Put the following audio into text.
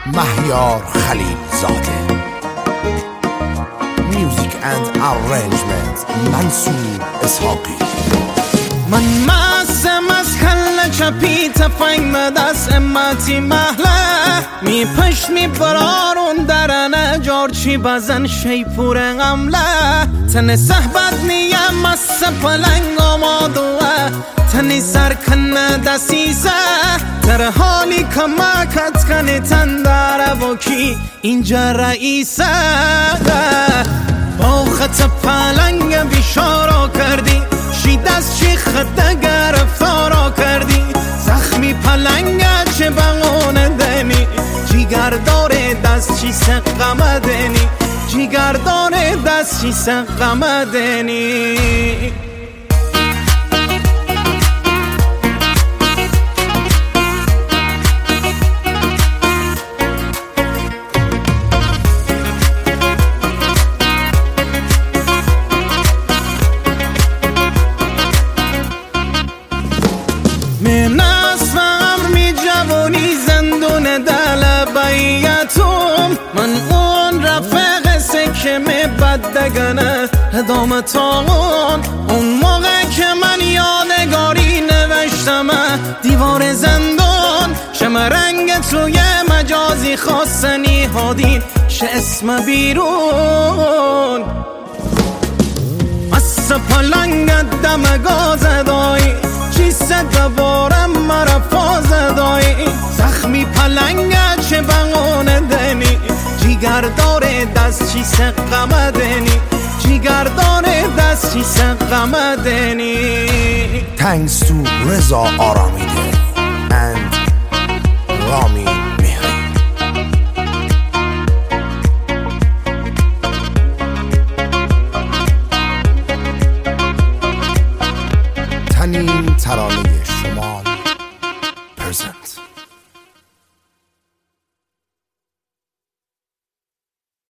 مهیار خلیل زاده. میوزیک اند ارنجمنت منصور اسحاقی. من مستم از کل چپی تفنگ مدست امتی محله می پشت می برارون درنه جارچی بزن شیپور غمله تن صحبت نیم مست پلنگ آمادوه تنی سرکنه دسیزه تر حالی کمکت کنی تن داره باکی اینجا رئیسه با خط پلنگ بیشارا کردی شید از چی خط گرفتارا کردی زخمی پلنگ چه بغونه دنی جیگر داره دست چی سقمه دنی جیگر داره دست چی سقمه دنی. من اسفم می جوانی زندون دل بیتم من اون رفق سکه می بدگنه ادامتان اون موقع که من یادگاری نوشتم دیوار زندان شم رنگ توی مجازی خواستنی هادین شه اسم بیرون از پلنگت دم گاز دایی چیست دوارم مرا فاز دایی زخمی پلنگت چه بغونه دنی جیگر داره دست چی سقمه دنی جیگر داره دست چی سقمه دنی. Thanks to رضا آرامیده and رامی مهری. تنین ترانه